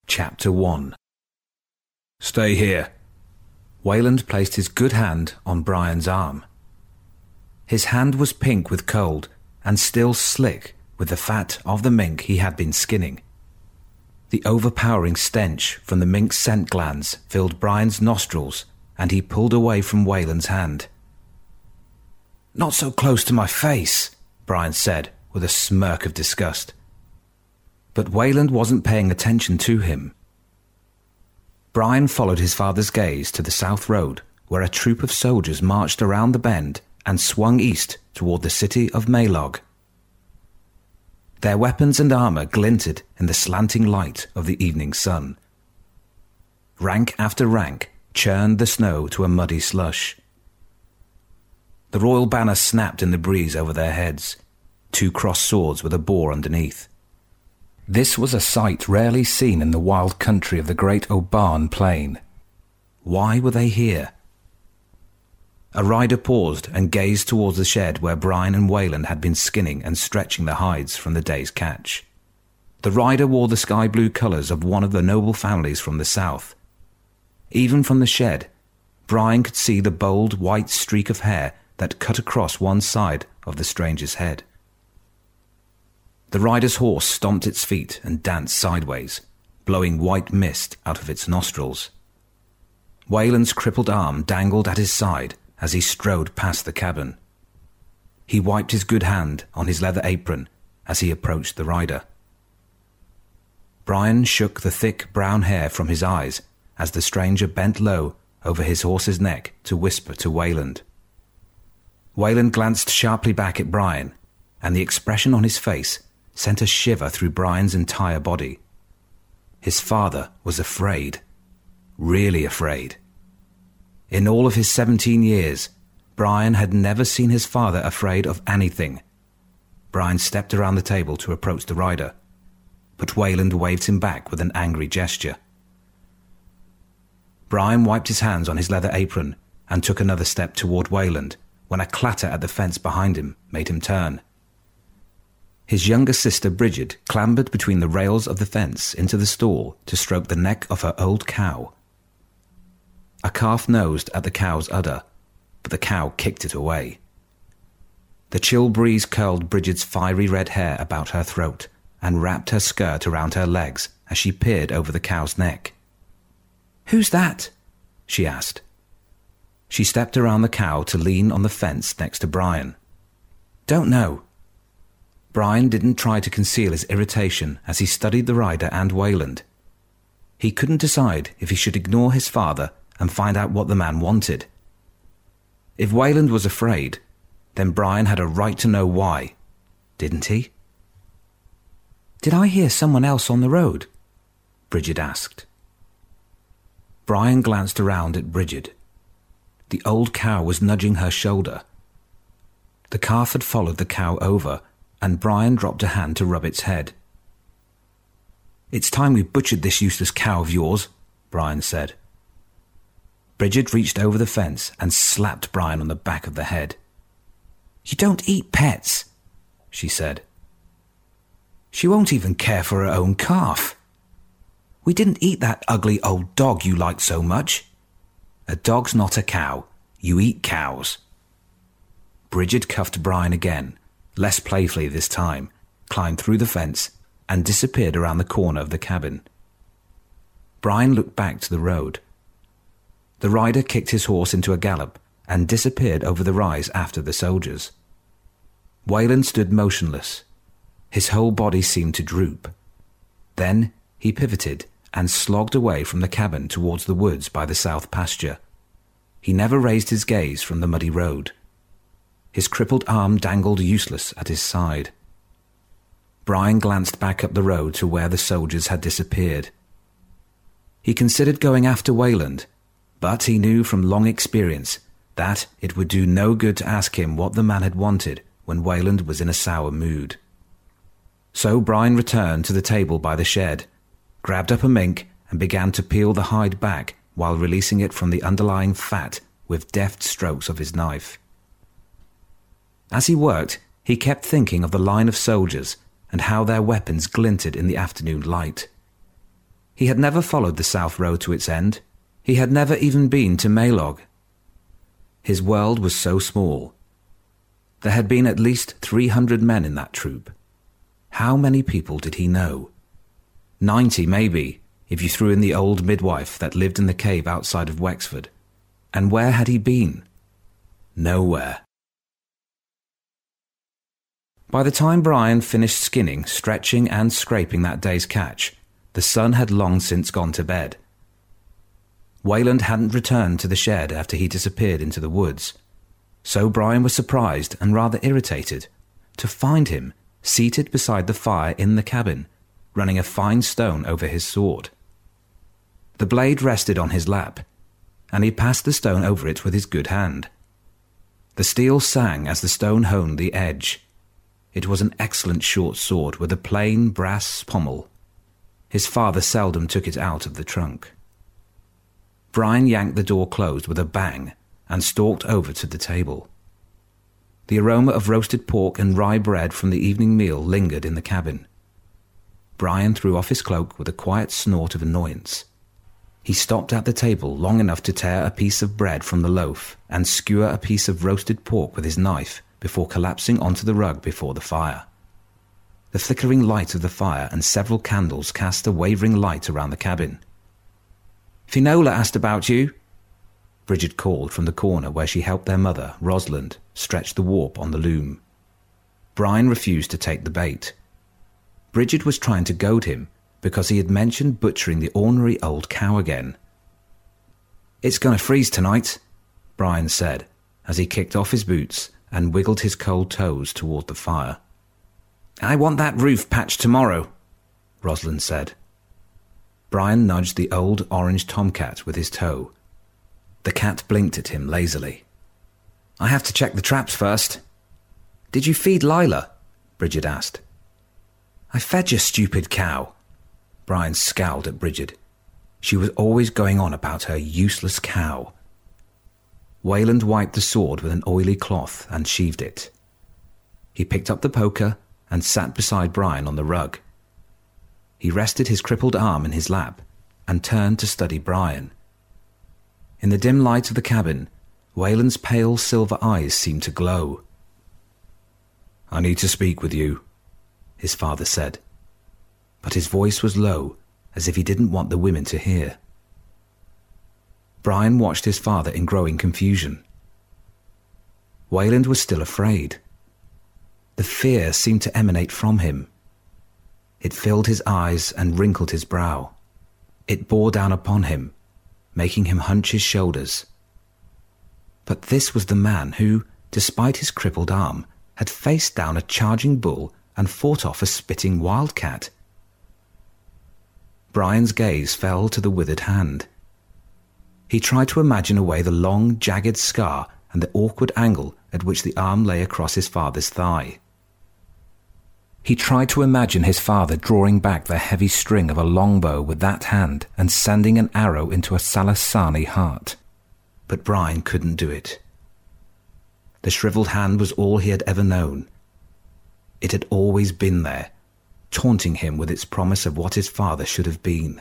Chapter 1. Stay here. Wayland placed his good hand on Brian's arm. His hand was pink with cold and still slick with the fat of the mink he had been skinning. The overpowering stench from the mink's scent glands filled Brian's nostrils, and he pulled away from Wayland's hand. "Not so close to my face," Brian said with a smirk of disgust. But Wayland wasn't paying attention to him. Brian followed his father's gaze to the south road, where a troop of soldiers marched around the bend and swung east toward the city of Maelog. Their weapons and armor glinted in the slanting light of the evening sun. Rank after rank churned the snow to a muddy slush. The royal banner snapped in the breeze over their heads, 2 crossed swords with a boar underneath. This was a sight rarely seen in the wild country of the great Oban plain. Why were they here? A rider paused and gazed towards the shed where Brian and Wayland had been skinning and stretching the hides from the day's catch. The rider wore the sky blue colours of one of the noble families from the south. Even from the shed, Brian could see the bold white streak of hair that cut across one side of the stranger's head. The rider's horse stomped its feet and danced sideways, blowing white mist out of its nostrils. Wayland's crippled arm dangled at his side as he strode past the cabin. He wiped his good hand on his leather apron as he approached the rider. Brian shook the thick brown hair from his eyes as the stranger bent low over his horse's neck to whisper to Wayland. Wayland glanced sharply back at Brian, and the expression on his face sent a shiver through Brian's entire body. His father was afraid. Really afraid. In all of his 17 years, Brian had never seen his father afraid of anything. Brian stepped around the table to approach the rider, but Wayland waved him back with an angry gesture. Brian wiped his hands on his leather apron and took another step toward Wayland when a clatter at the fence behind him made him turn. His younger sister Bridget clambered between the rails of the fence into the stall to stroke the neck of her old cow. A calf nosed at the cow's udder, but the cow kicked it away. The chill breeze curled Bridget's fiery red hair about her throat and wrapped her skirt around her legs as she peered over the cow's neck. "Who's that?" she asked. She stepped around the cow to lean on the fence next to Brian. "Don't know." Brian didn't try to conceal his irritation as he studied the rider and Wayland. He couldn't decide if he should ignore his father and find out what the man wanted. If Wayland was afraid, then Brian had a right to know why, didn't he? "Did I hear someone else on the road?" Bridget asked. Brian glanced around at Bridget. The old cow was nudging her shoulder. The calf had followed the cow over, and Brian dropped a hand to rub its head. "It's time we butchered this useless cow of yours," Brian said. Bridget reached over the fence and slapped Brian on the back of the head. "You don't eat pets," she said. "She won't even care for her own calf. We didn't eat that ugly old dog you liked so much. A dog's not a cow. You eat cows." Bridget cuffed Brian again, less playfully this time, climbed through the fence, and disappeared around the corner of the cabin. Brian looked back to the road. The rider kicked his horse into a gallop and disappeared over the rise after the soldiers. Wayland stood motionless. His whole body seemed to droop. Then he pivoted and slogged away from the cabin towards the woods by the south pasture. He never raised his gaze from the muddy road. His crippled arm dangled useless at his side. Brian glanced back up the road to where the soldiers had disappeared. He considered going after Wayland, but he knew from long experience that it would do no good to ask him what the man had wanted when Wayland was in a sour mood. So Brian returned to the table by the shed, grabbed up a mink and began to peel the hide back while releasing it from the underlying fat with deft strokes of his knife. As he worked, he kept thinking of the line of soldiers and how their weapons glinted in the afternoon light. He had never followed the South Road to its end. He had never even been to Maelog. His world was so small. There had been at least 300 men in that troop. How many people did he know? 90 maybe, if you threw in the old midwife that lived in the cave outside of Wexford. And where had he been? Nowhere. By the time Brian finished skinning, stretching and scraping that day's catch, the sun had long since gone to bed. Wayland hadn't returned to the shed after he disappeared into the woods, so Brian was surprised and rather irritated to find him seated beside the fire in the cabin, running a fine stone over his sword. The blade rested on his lap, and he passed the stone over it with his good hand. The steel sang as the stone honed the edge. It was an excellent short sword with a plain brass pommel. His father seldom took it out of the trunk. Brian yanked the door closed with a bang and stalked over to the table. The aroma of roasted pork and rye bread from the evening meal lingered in the cabin. Brian threw off his cloak with a quiet snort of annoyance. He stopped at the table long enough to tear a piece of bread from the loaf and skewer a piece of roasted pork with his knife before collapsing onto the rug before the fire. The flickering light of the fire and several candles cast a wavering light around the cabin. "Finola asked about you," Bridget called from the corner where she helped their mother, Rosalind, stretch the warp on the loom. Brian refused to take the bait. Bridget was trying to goad him because he had mentioned butchering the ornery old cow again. "It's going to freeze tonight," Brian said as he kicked off his boots and wiggled his cold toes toward the fire. "I want that roof patched tomorrow," Rosalind said. Brian nudged the old orange tomcat with his toe. The cat blinked at him lazily. "I have to check the traps first." "Did you feed Lila?" Bridget asked. "I fed your stupid cow." Brian scowled at Bridget. She was always going on about her useless cow. Wayland wiped the sword with an oily cloth and sheathed it. He picked up the poker and sat beside Brian on the rug. He rested his crippled arm in his lap and turned to study Brian. In the dim light of the cabin, Wayland's pale silver eyes seemed to glow. "I need to speak with you," his father said, but his voice was low, as if he didn't want the women to hear. Brian watched his father in growing confusion. Wayland was still afraid. The fear seemed to emanate from him. It filled his eyes and wrinkled his brow. It bore down upon him, making him hunch his shoulders. But this was the man who, despite his crippled arm, had faced down a charging bull and fought off a spitting wildcat. Brian's gaze fell to the withered hand. He tried to imagine away the long, jagged scar and the awkward angle at which the arm lay across his father's thigh. He tried to imagine his father drawing back the heavy string of a longbow with that hand and sending an arrow into a Salasani heart. But Brian couldn't do it. The shriveled hand was all he had ever known. It had always been there, taunting him with its promise of what his father should have been.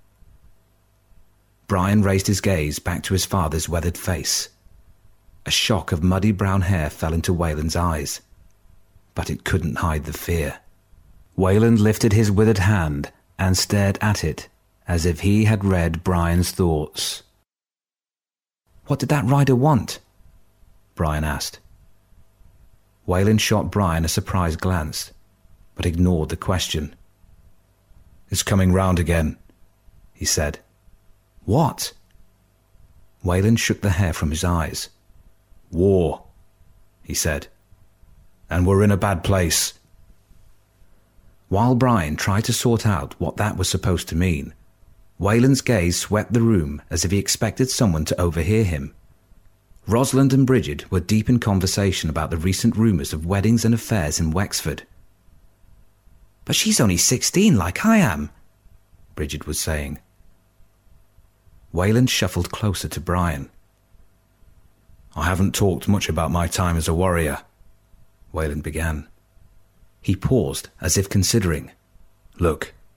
Brian raised his gaze back to his father's weathered face. A shock of muddy brown hair fell into Wayland's eyes, but it couldn't hide the fear. Wayland lifted his withered hand and stared at it as if he had read Brian's thoughts. "What did that rider want?" Brian asked. Wayland shot Brian a surprised glance, but ignored the question. "It's coming round again," he said. "What?" Wayland shook the hair from his eyes. "War," he said. "And we're in a bad place." While Brian tried to sort out what that was supposed to mean, Wayland's gaze swept the room as if he expected someone to overhear him. Rosalind and Bridget were deep in conversation about the recent rumours of weddings and affairs in Wexford. "But she's only 16 like I am," Bridget was saying. Wayland shuffled closer to Brian. "I haven't talked much about my time as a warrior," Wayland began. He paused as if considering. "Look,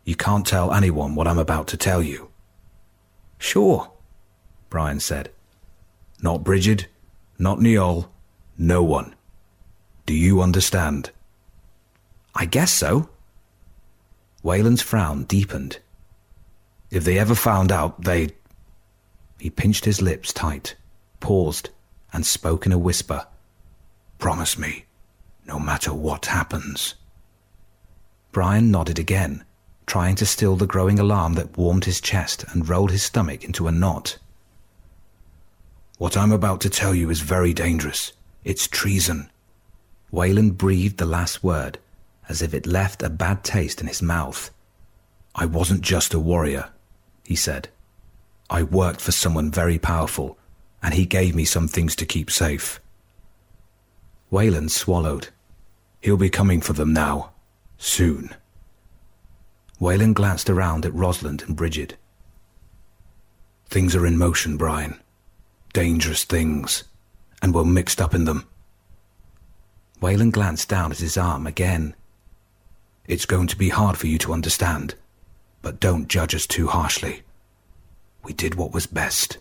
You can't tell anyone what I'm about to tell you." "Sure," Brian said. "Not Brigid, not Niall, no one. Do you understand?" "I guess so." Wayland's frown deepened. "If they ever found out, they'd..." He pinched his lips tight, paused, and spoke in a whisper. "Promise me, no matter what happens." Brian nodded again, trying to still the growing alarm that warmed his chest and rolled his stomach into a knot. "What I'm about to tell you is very dangerous. It's treason." Wayland breathed the last word, as if it left a bad taste in his mouth. "I wasn't just a warrior," he said. "I worked for someone very powerful, and he gave me some things to keep safe." Wayland swallowed. "He'll be coming for them now. Soon." Wayland glanced around at Rosalind and Brigid. "Things are in motion, Brian. Dangerous things. And we're mixed up in them." Wayland glanced down at his arm again. "It's going to be hard for you to understand, but don't judge us too harshly. We did what was best."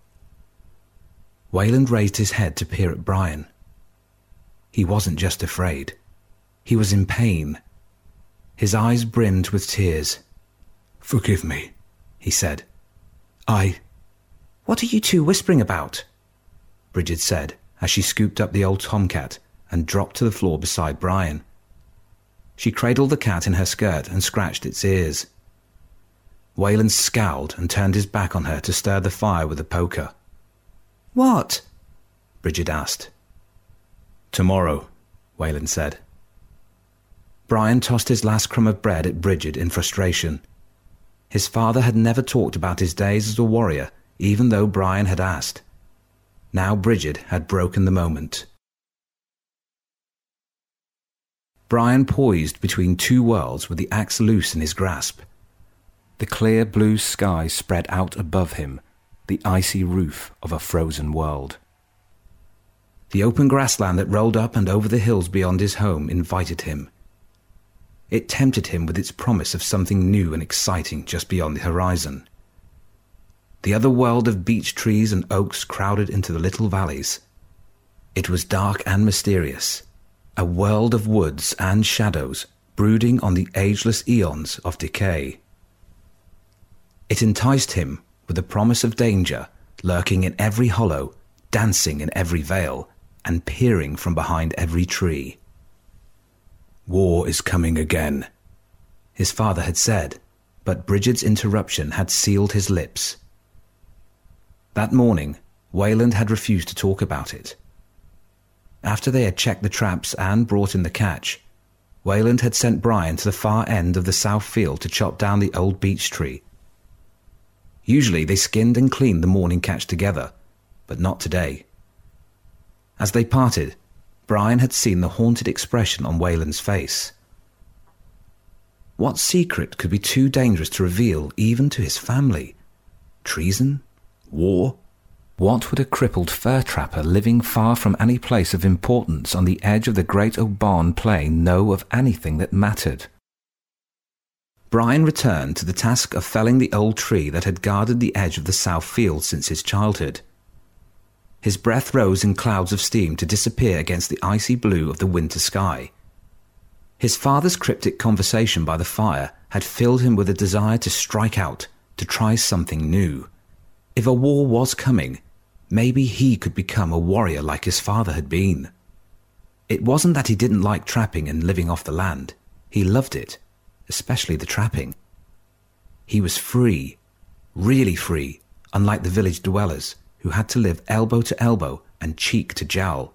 Wayland raised his head to peer at Brian. He wasn't just afraid. He was in pain. His eyes brimmed with tears. "Forgive me," he said. "What are you two whispering about?" Brigid said, as she scooped up the old tomcat and dropped to the floor beside Brian. She cradled the cat in her skirt and scratched its ears. Wayland scowled and turned his back on her to stir the fire with a poker. "What?" Brigid asked. "Tomorrow," Wayland said. Brian tossed his last crumb of bread at Brigid in frustration. His father had never talked about his days as a warrior, even though Brian had asked. Now Brigid had broken the moment. Brian poised between two worlds with the axe loose in his grasp. The clear blue sky spread out above him, the icy roof of a frozen world. The open grassland that rolled up and over the hills beyond his home invited him. It tempted him with its promise of something new and exciting just beyond the horizon. The other world of beech trees and oaks crowded into the little valleys. It was dark and mysterious, a world of woods and shadows brooding on the ageless eons of decay. It enticed him with the promise of danger lurking in every hollow, dancing in every vale, and peering from behind every tree. "War is coming again," his father had said, but Brigid's interruption had sealed his lips. That morning, Wayland had refused to talk about it. After they had checked the traps and brought in the catch, Wayland had sent Brian to the far end of the south field to chop down the old beech tree. Usually they skinned and cleaned the morning catch together, but not today. As they parted, Brian had seen the haunted expression on Wayland's face. What secret could be too dangerous to reveal even to his family? Treason? War? What would a crippled fur trapper living far from any place of importance on the edge of the Great Oban Plain know of anything that mattered? Brian returned to the task of felling the old tree that had guarded the edge of the south field since his childhood. His breath rose in clouds of steam to disappear against the icy blue of the winter sky. His father's cryptic conversation by the fire had filled him with a desire to strike out, to try something new. If a war was coming, maybe he could become a warrior like his father had been. It wasn't that he didn't like trapping and living off the land. He loved it, especially the trapping. He was free, really free, unlike the village dwellers, who had to live elbow to elbow and cheek to jowl.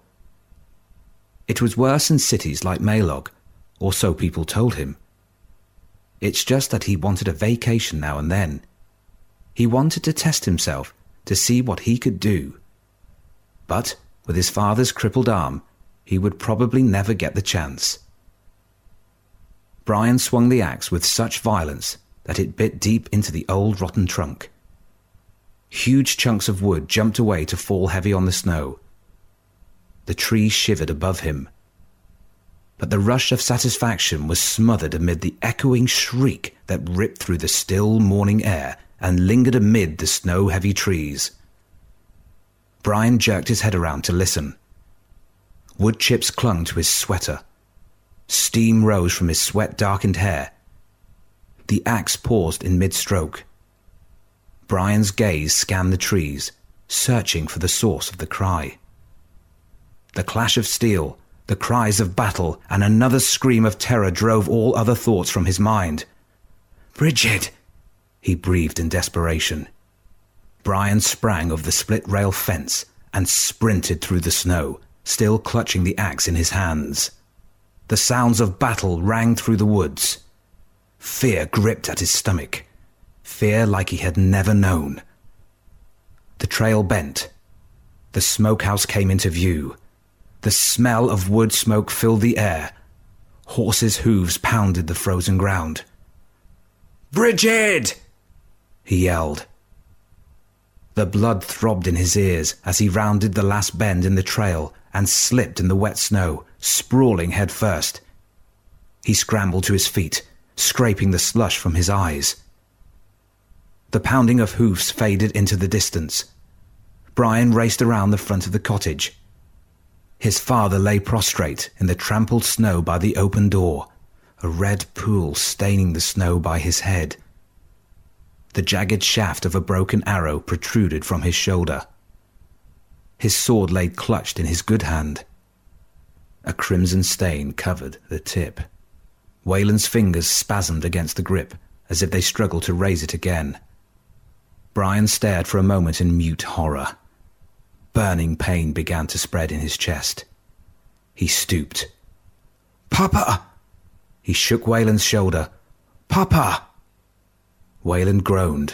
It was worse in cities like Maelog, or so people told him. It's just that he wanted a vacation now and then. He wanted to test himself, to see what he could do. But, with his father's crippled arm, he would probably never get the chance. Brian swung the axe with such violence that it bit deep into the old rotten trunk. Huge chunks of wood jumped away to fall heavy on the snow. The tree shivered above him. but the rush of satisfaction was smothered amid the echoing shriek that ripped through the still morning air and lingered amid the snow-heavy trees. Brian jerked his head around to listen. Wood chips clung to his sweater. Steam rose from his sweat-darkened hair. The axe paused in mid-stroke. Brian's gaze scanned the trees, searching for the source of the cry. The clash of steel, the cries of battle, and another scream of terror drove all other thoughts from his mind. "Bridget!" he breathed in desperation. Brian sprang over the split-rail fence and sprinted through the snow, still clutching the axe in his hands. The sounds of battle rang through the woods. Fear gripped at his stomach, fear like he had never known. The trail bent. The smokehouse came into view. The smell of wood smoke filled the air. Horses' hooves pounded the frozen ground. "Bridget!" he yelled. The blood throbbed in his ears as he rounded the last bend in the trail and slipped in the wet snow, sprawling head first. He scrambled to his feet, scraping the slush from his eyes. The pounding of hoofs faded into the distance. Brian raced around the front of the cottage. His father lay prostrate in the trampled snow by the open door, a red pool staining the snow by his head. The jagged shaft of a broken arrow protruded from his shoulder. His sword lay clutched in his good hand. A crimson stain covered the tip. Wayland's fingers spasmed against the grip, as if they struggled to raise it again. Brian stared for a moment in mute horror. Burning pain began to spread in his chest. He stooped. "Papa!" He shook Wayland's shoulder. "Papa!" Wayland groaned.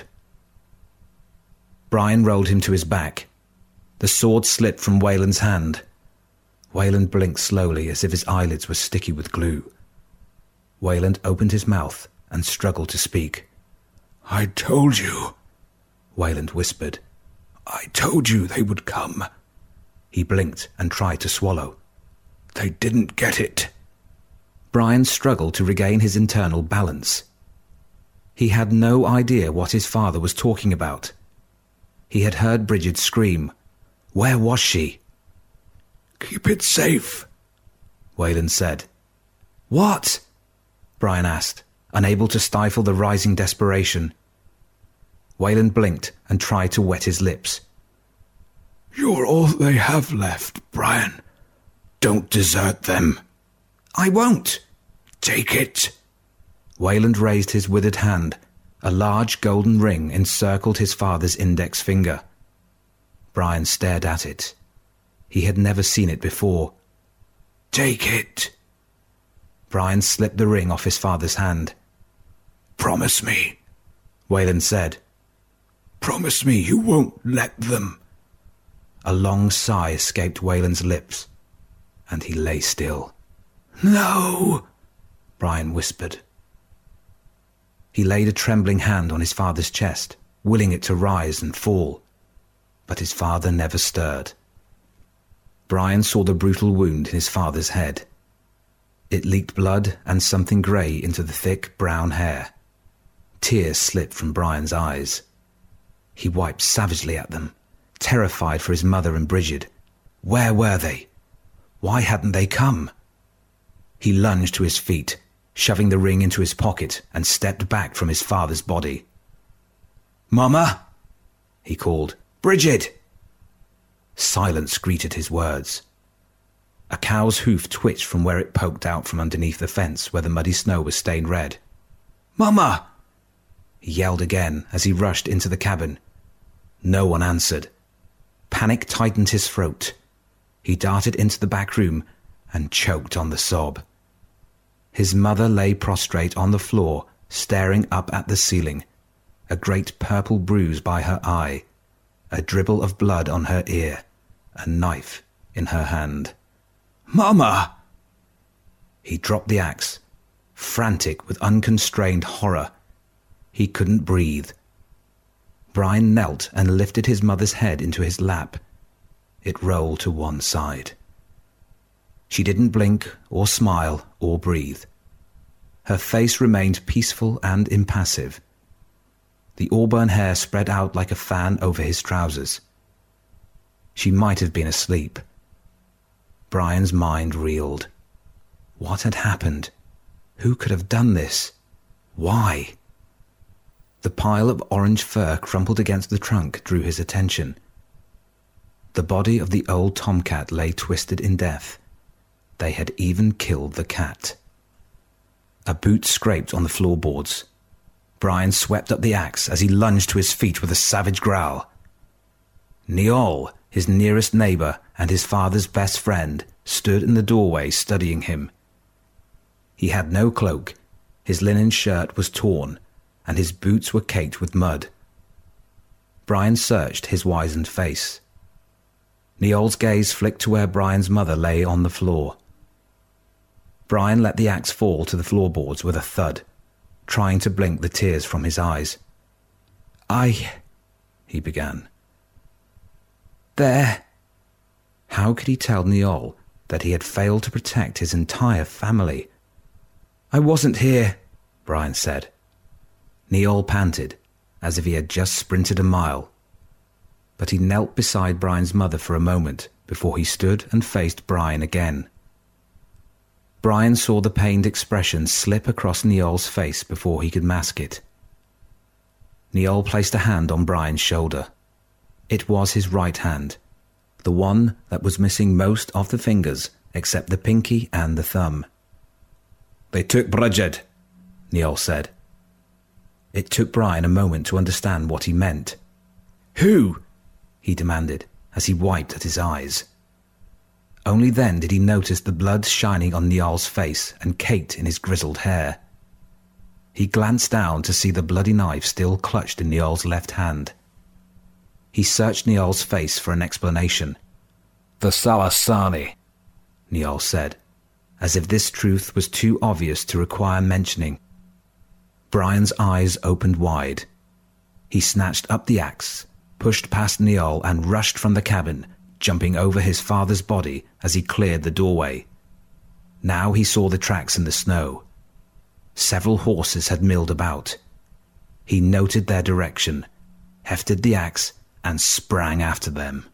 Brian rolled him to his back. The sword slipped from Wayland's hand. Wayland blinked slowly as if his eyelids were sticky with glue. Wayland opened his mouth and struggled to speak. "I told you," Wayland whispered. "I told you they would come." He blinked and tried to swallow. "They didn't get it." Brian struggled to regain his internal balance. He had no idea what his father was talking about. He had heard Bridget scream. Where was she? "Keep it safe," Wayland said. "What?" Brian asked, unable to stifle the rising desperation. Wayland blinked and tried to wet his lips. "You're all they have left, Brian. Don't desert them." "I won't." "Take it." Wayland raised his withered hand. A large golden ring encircled his father's index finger. Brian stared at it. He had never seen it before. "Take it." Brian slipped the ring off his father's hand. "Promise me," Wayland said. "Promise me you won't let them." A long sigh escaped Wayland's lips, and he lay still. "No," Brian whispered. He laid a trembling hand on his father's chest, willing it to rise and fall, but his father never stirred. Brian saw the brutal wound in his father's head. It leaked blood and something grey into the thick brown hair. Tears slipped from Brian's eyes. He wiped savagely at them, terrified for his mother and Bridget. Where were they? Why hadn't they come? He lunged to his feet, shoving the ring into his pocket, and stepped back from his father's body. "Mama!" he called. "Bridget!" Silence greeted his words. A cow's hoof twitched from where it poked out from underneath the fence where the muddy snow was stained red. "Mama!" he yelled again as he rushed into the cabin. No one answered. Panic tightened his throat. He darted into the back room and choked on the sob. His mother lay prostrate on the floor, staring up at the ceiling, a great purple bruise by her eye, a dribble of blood on her ear, a knife in her hand. "Mama!" He dropped the axe, frantic with unconstrained horror. He couldn't breathe. Brian knelt and lifted his mother's head into his lap. It rolled to one side. She didn't blink or smile or breathe. Her face remained peaceful and impassive. The auburn hair spread out like a fan over his trousers. She might have been asleep. Brian's mind reeled. What had happened? Who could have done this? Why? The pile of orange fur crumpled against the trunk drew his attention. The body of the old tomcat lay twisted in death. They had even killed the cat. A boot scraped on the floorboards. Brian swept up the axe as he lunged to his feet with a savage growl. Niall, his nearest neighbour and his father's best friend, stood in the doorway studying him. He had no cloak, his linen shirt was torn, and his boots were caked with mud. Brian searched his wizened face. Niall's gaze flicked to where Brian's mother lay on the floor. Brian let the axe fall to the floorboards with a thud, trying to blink the tears from his eyes. He began. There. How could he tell Niall that he had failed to protect his entire family? I wasn't here, Brian said. Niall panted, as if he had just sprinted a mile. But he knelt beside Brian's mother for a moment before he stood and faced Brian again. Brian saw the pained expression slip across Niall's face before he could mask it. Niall placed a hand on Brian's shoulder. It was his right hand, the one that was missing most of the fingers except the pinky and the thumb. They took Bridget, Niall said. It took Brian a moment to understand what he meant. Who? He demanded as he wiped at his eyes. Only then did he notice the blood shining on Niall's face and caked in his grizzled hair. He glanced down to see the bloody knife still clutched in Niall's left hand. He searched Niall's face for an explanation. The Salasani, Niall said, as if this truth was too obvious to require mentioning. Brian's eyes opened wide. He snatched up the axe, pushed past Niall and rushed from the cabin, jumping over his father's body as he cleared the doorway. Now he saw the tracks in the snow. Several horses had milled about. He noted their direction, hefted the axe, and sprang after them.